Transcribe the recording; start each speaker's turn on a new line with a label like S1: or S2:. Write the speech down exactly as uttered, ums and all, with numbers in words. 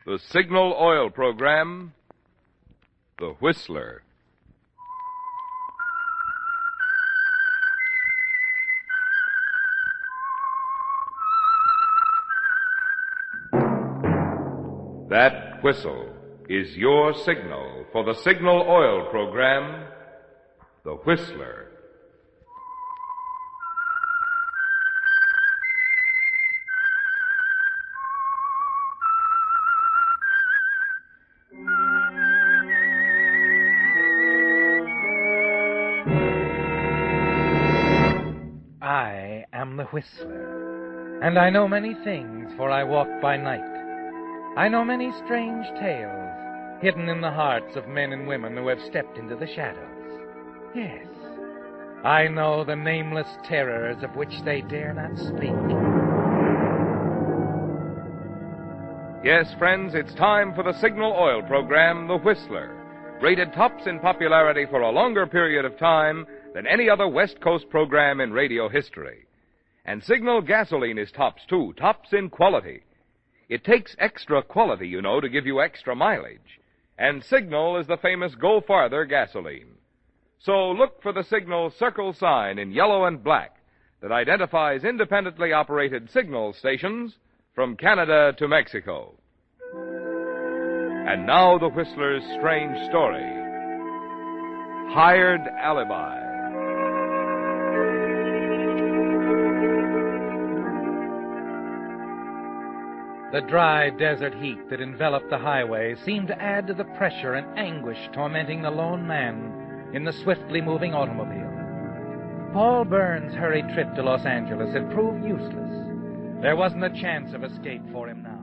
S1: The Signal Oil Program, The Whistler. That whistle is your signal for the Signal Oil Program, The Whistler.
S2: I am the Whistler, and I know many things, for I walk by night. I know many strange tales, hidden in the hearts of men and women who have stepped into the shadows. Yes, I know the nameless terrors of which they dare not speak.
S1: Yes, friends, it's time for the Signal Oil Program, The Whistler, rated tops in popularity for a longer period of time than any other West Coast program in radio history. And Signal gasoline is tops, too, tops in quality. It takes extra quality, you know, to give you extra mileage. And Signal is the famous Go Farther gasoline. So look for the Signal circle sign in yellow and black that identifies independently operated Signal stations from Canada to Mexico. And now the Whistler's strange story. Hired Alibi.
S2: The dry desert heat that enveloped the highway seemed to add to the pressure and anguish tormenting the lone man in the swiftly moving automobile. Paul Burns' hurried trip to Los Angeles had proved useless. There wasn't a chance of escape for him now.